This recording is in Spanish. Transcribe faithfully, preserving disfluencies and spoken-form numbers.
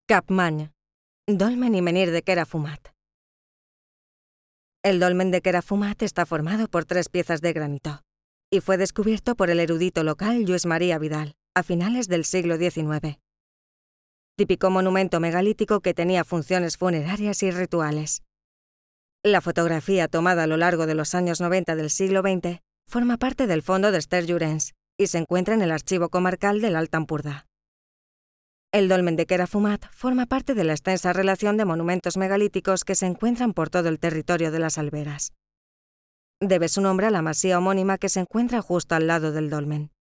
Capmany, dolmen i menhir de Kera Fumat. El dolmen de Kera Fumat está formado por tres piezas de granito y fue descubierto por el erudito local Lluís Maria Vidal a finales del siglo diecinueve. Típico monumento megalítico que tenía funciones funerarias y rituales. La fotografía tomada a lo largo de los años noventa del siglo veinte forma parte del fondo de Esther Llorens y se encuentra en el Archivo Comarcal del Alt Empordà. El dolmen de Kera Fumat forma parte de la extensa relación de monumentos megalíticos que se encuentran por todo el territorio de las Alberas. Debe su nombre a la masía homónima que se encuentra justo al lado del dolmen.